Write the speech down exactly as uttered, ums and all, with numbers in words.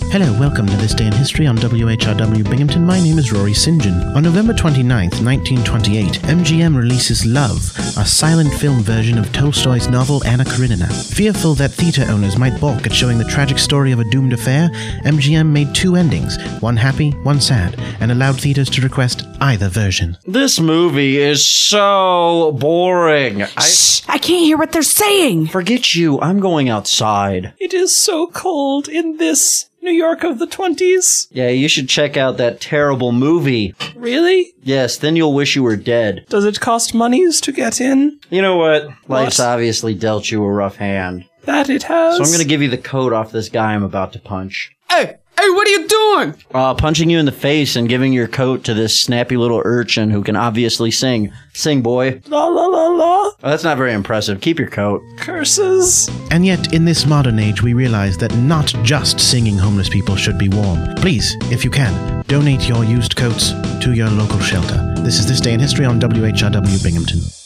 Hello, welcome to This Day in History on W H R W Binghamton. My name is Rory Saint John. On November twenty-ninth, nineteen twenty-eight, M G M releases Love, a silent film version of Tolstoy's novel Anna Karenina. Fearful that theatre owners might balk at showing the tragic story of a doomed affair, M G M made two endings, one happy, one sad, and allowed theatres to request either version. This movie is so boring. I Shh! I can't hear what they're saying! forget you. I'm going outside. It is so cold in this New York of the twenties. Yeah, you should check out that terrible movie. Really? Yes, then you'll wish you were dead. Does it cost monies to get in? You know what? Life's What? obviously dealt you a rough hand. That it has. So I'm gonna give you the coat off this guy I'm about to punch. Hey! Hey, what are you doing? Uh, punching you in the face and giving your coat to this snappy little urchin who can obviously sing. Sing, boy. La la la la. Oh, that's not very impressive. Keep your coat. Curses. And yet, in this modern age, we realize that not just singing homeless people should be warm. Please, if you can, donate your used coats to your local shelter. This is This Day in History on W H R W Binghamton.